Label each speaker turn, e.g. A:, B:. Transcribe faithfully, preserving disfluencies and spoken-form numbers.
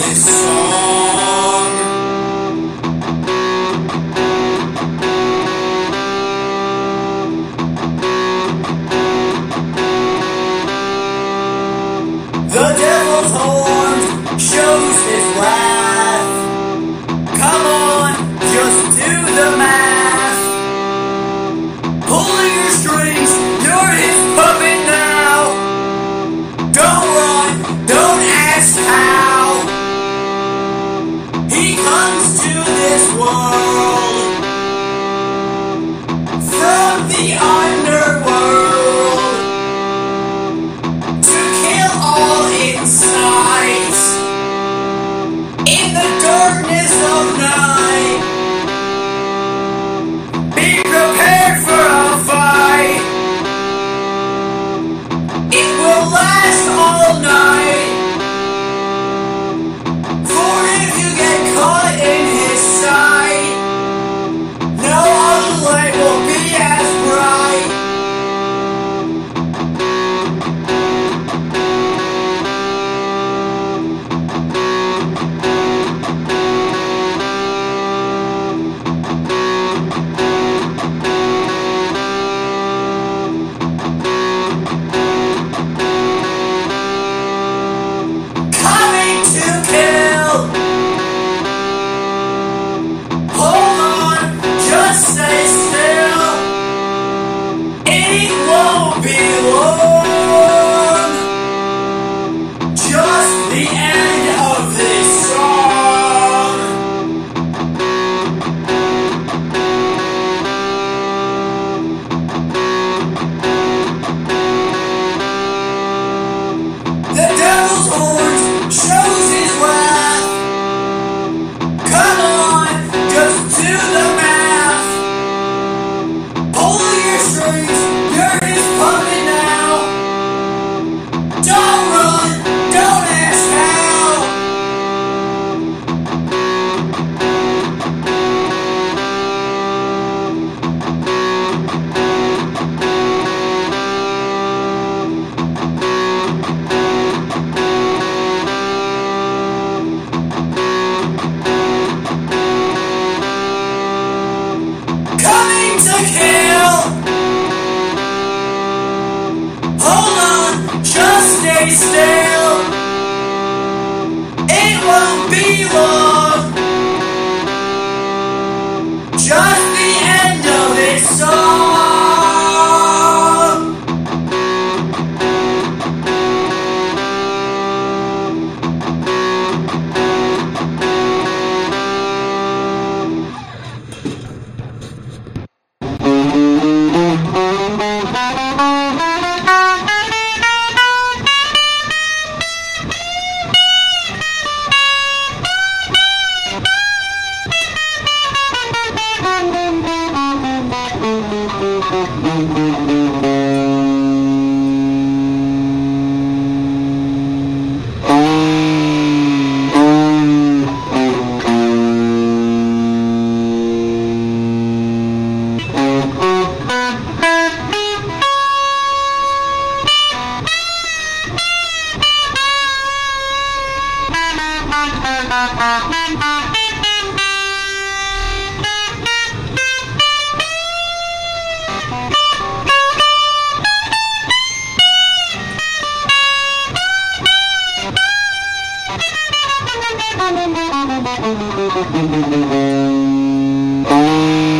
A: this song. The devil's horn shows his wrath. Come on, just do the math. Pulling your strings, you're his puppet now. Don't run, don't ask how. He comes to this world from the underworld to kill all in sight. In the darkness of night, be prepared for a fight. It will last all night. For if you get caught in his sight, no other light will be as bright. Coming to kill. Hold on, just stay still. It won't be long. Just the end of this song. The devil's horns shows his wrath. Come on, just do the math. Pull your strings, you're his puppet now. Don't run, don't ask how. Coming to kill. Hold on, just stay still. It won't be long. Just the end of this song.
B: Thank you.